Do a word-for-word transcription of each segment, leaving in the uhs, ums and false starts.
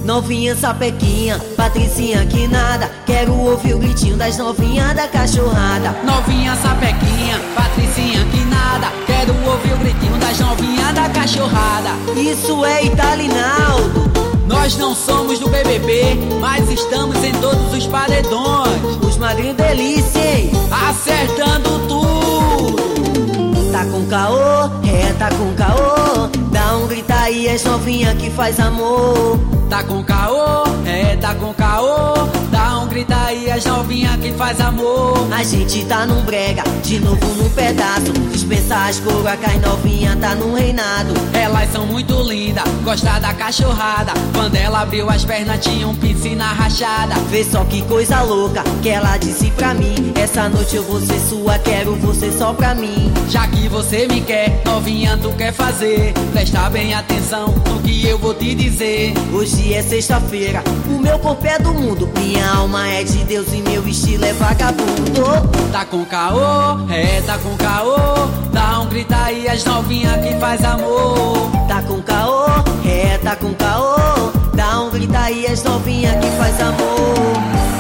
Novinha sapequinha, Patricinha que nada. Quero ouvir o gritinho das novinhas da cachorrada. Novinha sapequinha, Patricinha que nada. Quero ouvir o gritinho das novinhas da cachorrada. Isso é Italinaldo. Nós não somos do B B B, mas estamos em todos os paredões. Os magrinhos delícia, hein? Acertando tudo. Tá com caô, é, tá com caô. Dá um grita aí, as novinha que faz amor. Tá com caô, é, tá com caô. Dá um grita aí, as novinha que faz amor. A gente tá num brega, de novo num pedaço. Dispensa as coroas que as novinha tá num reinado. Elas são muito lindas, gosta da cachorrada. Quando ela abriu as pernas tinha um piscina rachada. Vê só que coisa louca que ela disse pra mim: essa noite eu vou ser sua, quero você só pra mim. Já que você me quer, novinha tu quer fazer, presta bem atenção no que eu vou te dizer. Hoje é sexta-feira, o meu corpo é do mundo, minha alma é de Deus e meu estilo é vagabundo. Tá com caô, é, tá com caô. Dá um grita aí, as novinha que faz amor. Tá com caô, é, tá com caô. Dá um grita aí, as novinha que faz amor.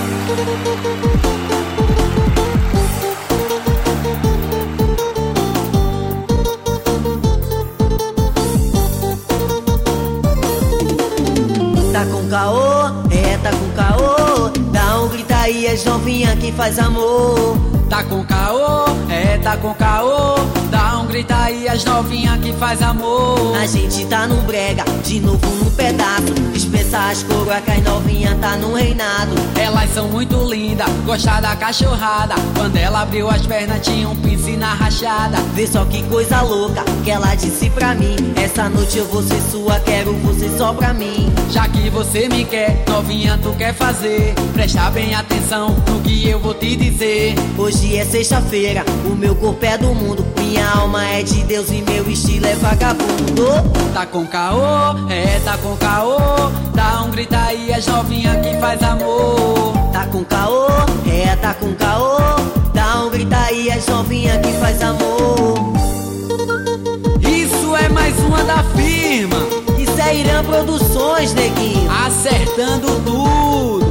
Tá com caô, é, tá com caô. Dá um grita aí, as novinha que faz amor. Tá com caô, é, tá com caô. Dá um grita aí, as novinha que faz amor. A gente tá num brega, de novo num pedaço. Dispensa as coroas que as novinha tá num reinado. Elas são muito lindas, gosta da cachorrada. Quando ela abriu as pernas tinha um piscina rachada. Vê só que coisa louca que ela disse pra mim: essa noite eu vou ser sua, quero você só pra mim. Já que você me quer, novinha tu quer fazer, presta bem atenção no que eu vou te dizer. Hoje é sexta-feira, o meu corpo é do mundo, minha alma é de Deus e meu estilo é vagabundo. Tá com caô, é, tá com caô. Dá um grita aí, as novinha que faz amor. Tá com caô, é, tá com caô. Dá um grita aí, as novinha que faz amor. Isso é mais uma da firma. Isso é Irã Produções, neguinho. Acertando tudo.